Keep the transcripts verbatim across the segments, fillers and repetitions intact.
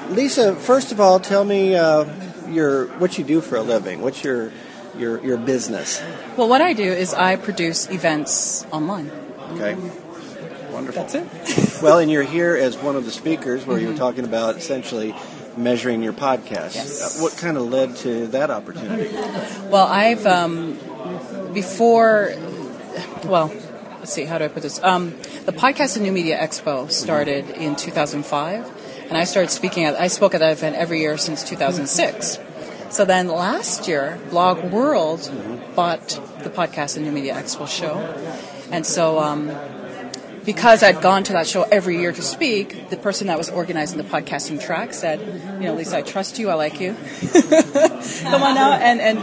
Lisa, first of all, tell me uh, your what you do for a living. What's your your your business? Well, what I do is I produce events online. Okay. Wonderful. That's it. Well, and you're here as one of the speakers where mm-hmm. you were talking about essentially measuring your podcast. Yes. Uh, what kind of led to that opportunity? Well, I've, um, before, well, let's see, how do I put this? Um, the Podcast and New Media Expo started mm-hmm. in two thousand five, and I started speaking at, I spoke at that event every year since two thousand six. So then last year, Blog World mm-hmm. bought the Podcast and New Media Expo show, and so, um, because I'd gone to that show every year to speak, the person that was organizing the podcasting track said, you know, Lisa, I trust you, I like you. Come on now, and, and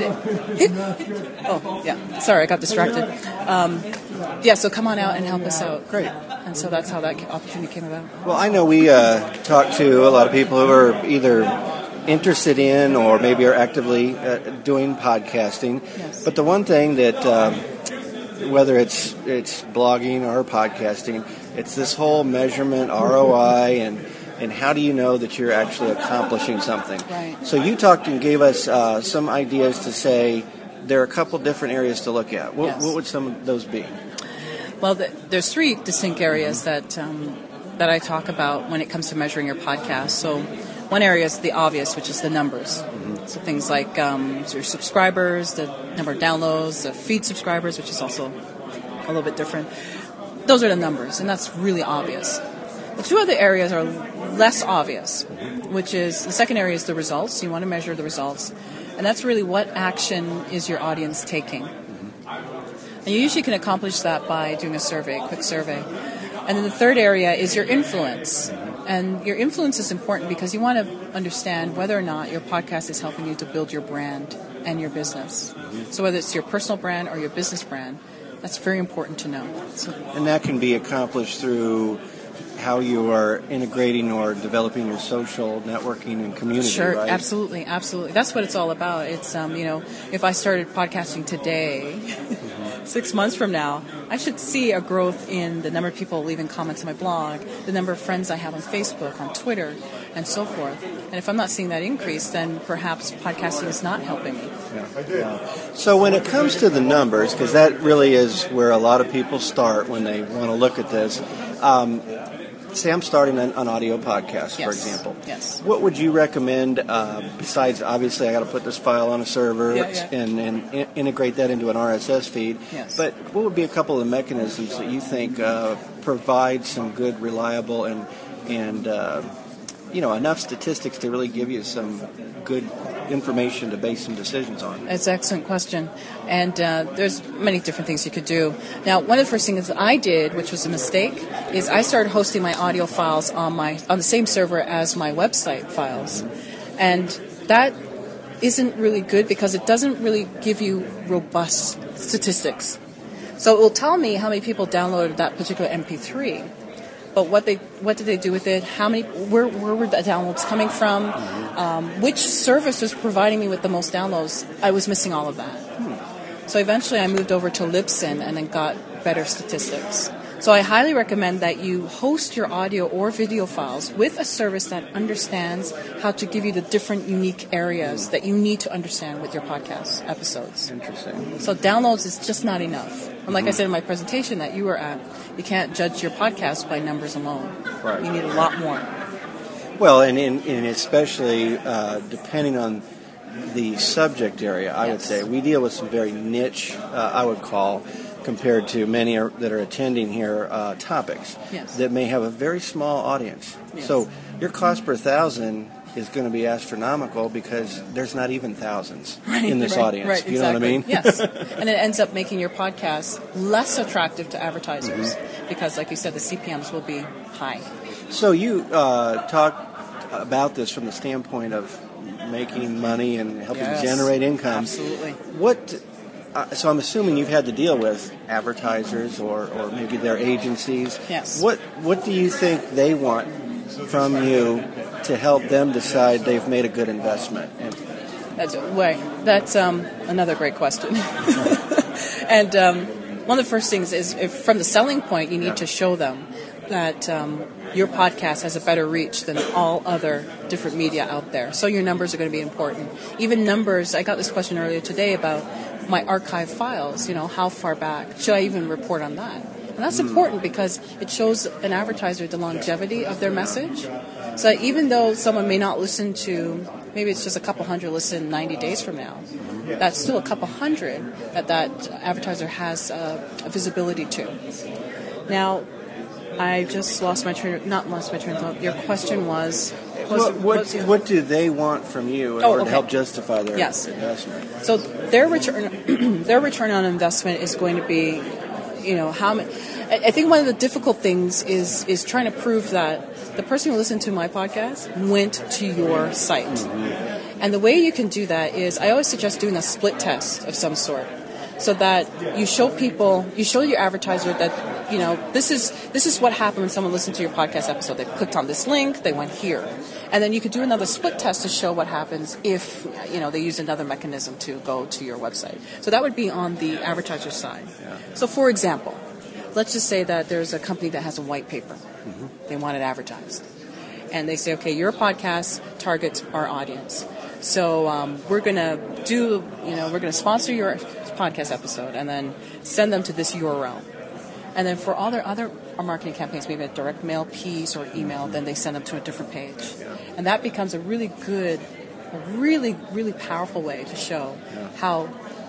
oh, yeah, sorry, I got distracted. Um, yeah, so come on out and help us out. Great. And so that's how that opportunity came about. Well, I know we uh, talked to a lot of people who are either interested in or maybe are actively uh, doing podcasting. Yes. But the one thing that... Um, whether it's it's blogging or podcasting, it's this whole measurement, R O I, and and how do you know that you're actually accomplishing something? Right. So you talked and gave us uh, some ideas to say there are a couple different areas to look at. What, yes. what would some of those be? Well, the, there's three distinct areas that um, that I talk about when it comes to measuring your podcast. So one area is the obvious, which is the numbers. Mm-hmm. So things like um, your subscribers, the number of downloads, the feed subscribers, which is also a little bit different. Those are the numbers, and that's really obvious. The two other areas are less obvious, which is the second area is the results. You want to measure the results, and that's really what action is your audience taking. And you usually can accomplish that by doing a survey, a quick survey. And then the third area is your influence. And your influence is important because you want to understand whether or not your podcast is helping you to build your brand and your business. So whether it's your personal brand or your business brand, that's very important to know. So, and that can be accomplished through how you are integrating or developing your social networking and community, sure, right? absolutely, absolutely. That's what it's all about. It's, um, you know, if I started podcasting today, six months from now, I should see a growth in the number of people leaving comments on my blog, the number of friends I have on Facebook, on Twitter, and so forth. And if I'm not seeing that increase, then perhaps podcasting is not helping me. Yeah. Yeah. So when it comes to the numbers, because that really is where a lot of people start when they want to look at this, um, say I'm starting an, an audio podcast, yes. for example. Yes. What would you recommend, uh, besides, obviously, I got to put this file on a server yeah, yeah. And, and in- integrate that into an R S S feed. Yes. But what would be a couple of mechanisms that you think uh, provide some good, reliable, and, and uh, you know, enough statistics to really give you some good information to base some decisions on? It's an excellent question. And uh, there's many different things you could do. Now, one of the first things that I did, which was a mistake, is I started hosting my audio files on my on the same server as my website files. And that isn't really good because it doesn't really give you robust statistics. So it will tell me how many people downloaded that particular M P three. But what they what did they do with it? How many? Where where were the downloads coming from? Um, which service was providing me with the most downloads? I was missing all of that. Hmm. So eventually, I moved over to Libsyn and then got better statistics. So I highly recommend that you host your audio or video files with a service that understands how to give you the different unique areas that you need to understand with your podcast episodes. Interesting. So downloads is just not enough. And like I said in my presentation that you were at, you can't judge your podcast by numbers alone. Right. You need a lot more. Well, and, in, and especially uh, depending on the subject area, I yes. would say. We deal with some very niche, uh, I would call, compared to many are, that are attending here, uh, topics yes. that may have a very small audience. Yes. So your cost per thousand is going to be astronomical because there's not even thousands right, in this right, audience. Right, Do you exactly. know what I mean? Yes. And it ends up making your podcast less attractive to advertisers mm-hmm. because, like you said, the C P Ms will be high. So you uh, talk about this from the standpoint of making money and helping yes, generate income. Absolutely. What? Uh, so I'm assuming you've had to deal with advertisers or, or maybe their agencies. Yes. What What do you think they want from you to help them decide they've made a good investment? And that's right. That's um, another great question. And um, one of the first things is, if from the selling point, you need yeah. to show them that um, your podcast has a better reach than all other different media out there. So your numbers are going to be important. Even numbers, I got this question earlier today about my archive files, you know, how far back? Should I even report on that? And that's mm. important because it shows an advertiser the longevity of their message. So even though someone may not listen to, maybe it's just a couple hundred listen ninety days from now, that's still a couple hundred that that advertiser has uh, a visibility to. Now, I just lost my train of, not lost my train of thought. Your question was... was what, what, was your, what do they want from you in oh, order okay. to help justify their yes. investment? So their return, their return on investment is going to be, you know, how many... I think one of the difficult things is is trying to prove that the person who listened to my podcast went to your site. Mm-hmm. And the way you can do that is, I always suggest doing a split test of some sort, so that you show people, you show your advertiser that, you know, this is this is what happened when someone listened to your podcast episode. They clicked on this link, they went here. And then you could do another split test to show what happens if, you know, they use another mechanism to go to your website. So that would be on the advertiser side. Yeah. So for example, let's just say that there's a company that has a white paper. Mm-hmm. They want it advertised. And they say, okay, your podcast targets our audience. So um, we're going to do, you know, we're going to sponsor your podcast episode and then send them to this U R L. And then for all their other marketing campaigns, maybe a direct mail piece or email, then they send them to a different page. Yeah. And that becomes a really good, a really, really powerful way to show yeah. how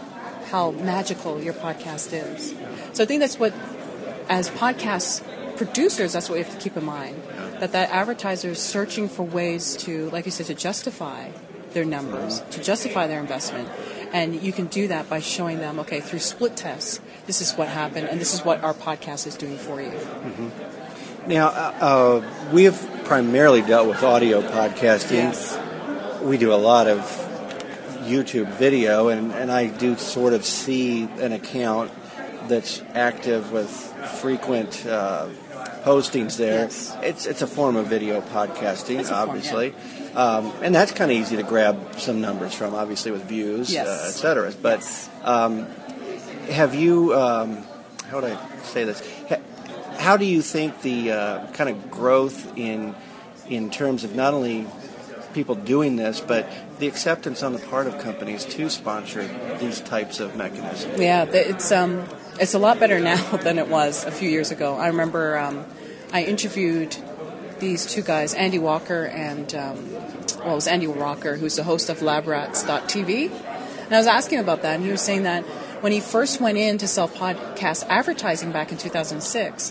how magical your podcast is. Yeah. So I think that's what, as podcast producers, that's what we have to keep in mind, yeah. that that advertiser is searching for ways to, like you said, to justify their numbers, to justify their investment. And you can do that by showing them, okay, through split tests, this is what happened, and this is what our podcast is doing for you. Mm-hmm. Now, uh, we have primarily dealt with audio podcasting. Yes. We do a lot of YouTube video, and, and I do sort of see an account that's active with frequent uh, postings there. Yes. It's it's a form of video podcasting, it's a obviously. Form, yeah. Um, and that's kind of easy to grab some numbers from, obviously, with views, yes. uh, et cetera. But yes. um, have you, um, how would I say this? Ha- how do you think the uh, kind of growth in in terms of not only people doing this, but the acceptance on the part of companies to sponsor these types of mechanisms? Yeah, it's um, it's a lot better now than it was a few years ago. I remember um, I interviewed these two guys, Andy Walker and, um, well, it was Andy Walker, who's the host of lab rats dot t v. And I was asking about that, and he was saying that when he first went in to sell podcast advertising back in two thousand six,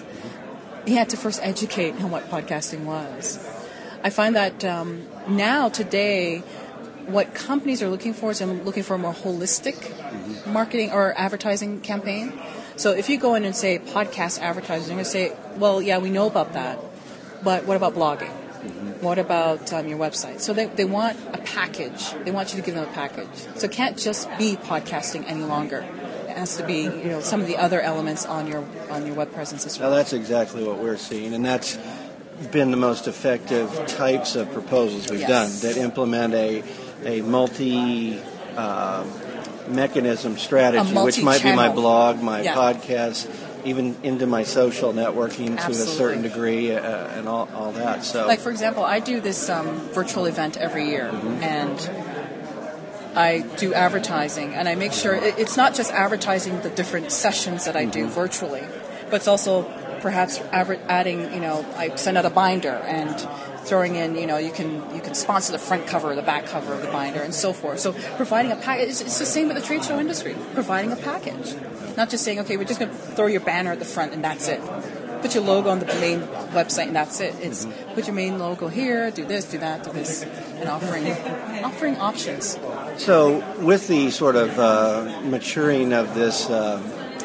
he had to first educate on what podcasting was. I find that um, now, today, what companies are looking for is they're looking for a more holistic mm-hmm. marketing or advertising campaign. So if you go in and say podcast advertising, they're going to say, well, yeah, we know about that. But what about blogging? Mm-hmm. What about um, your website? So they they want a package. They want you to give them a package. So it can't just be podcasting any longer. It has to be, you know, some of the other elements on your on your web presence as well. Now that's exactly what we're seeing, and that's been the most effective types of proposals we've yes. done that implement a a multi uh, mechanism strategy, which might be my blog, my yeah. podcast, even into my social networking Absolutely. to a certain degree, uh, and all, all that. So, like for example, I do this um, virtual event every year, mm-hmm. and I do advertising, and I make sure it, it's not just advertising the different sessions that I do mm-hmm. virtually, but it's also perhaps adver- adding, you know, I send out a binder and throwing in, you know, you can you can sponsor the front cover or the back cover of the binder and so forth. So providing a package, it's, it's the same with the trade show industry, providing a package. Not just saying, okay, we're just going to throw your banner at the front and that's it. Put your logo on the main website and that's it. It's mm-hmm. put your main logo here, do this, do that, do this, and offering offering options. So with the sort of uh, maturing of this uh,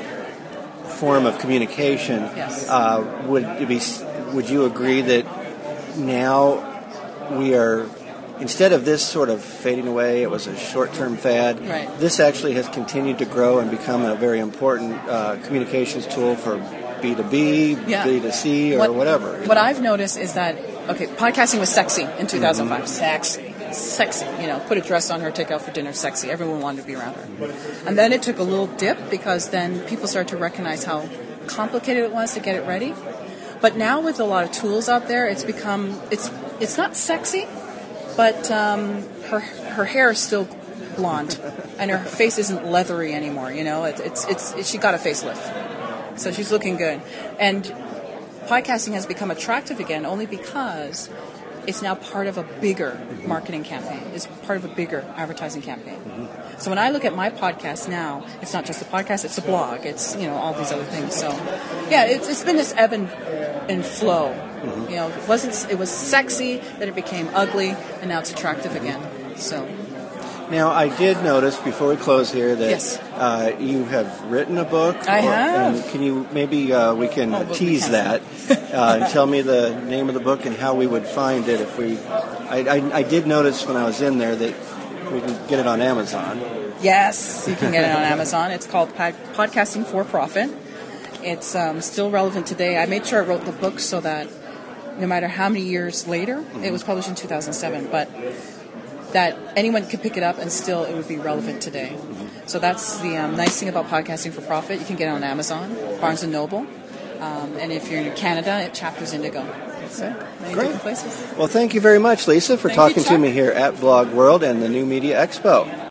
form of communication, yes. uh, would it be? Would you agree that now we are, instead of this sort of fading away, it was a short-term fad, right. this actually has continued to grow and become a very important uh, communications tool for B two B, yeah. B two C, or what, whatever. What I've noticed is that, okay, podcasting was sexy in two thousand five. Mm-hmm. Sexy. Sexy. You know, put a dress on her, take out for dinner, sexy. Everyone wanted to be around her. Mm-hmm. And then it took a little dip because then people started to recognize how complicated it was to get it ready. But now with a lot of tools out there, it's become it's it's not sexy, but um, her her hair is still blonde, and her face isn't leathery anymore. You know, it, it's it's it, she got a facelift, so she's looking good. And podcasting has become attractive again only because it's now part of a bigger marketing campaign. It's part of a bigger advertising campaign. Mm-hmm. So when I look at my podcast now, it's not just a podcast, it's a blog. It's, you know, all these other things. So, yeah, it's, it's been this ebb and, and flow. Mm-hmm. You know, it wasn't, it was sexy, then it became ugly, and now it's attractive again. So. Now, I did notice before we close here that yes. uh, you have written a book. I or, have. And can you maybe uh, we can oh, tease we that uh, and tell me the name of the book and how we would find it if we. I, I, I did notice when I was in there that we can get it on Amazon. Yes, you can get it on Amazon. It's called Podcasting for Profit. It's um, still relevant today. I made sure I wrote the book so that no matter how many years later, mm-hmm. it was published in two thousand seven, but that anyone could pick it up and still it would be relevant today. Mm-hmm. So that's the um, nice thing about Podcasting for Profit. You can get it on Amazon, Barnes and Noble, um, and if you're in Canada, it Chapters Indigo. So many Great. different places. Well, thank you very much, Lisa, for thank talking you, to me here at Blog World and the New Media Expo.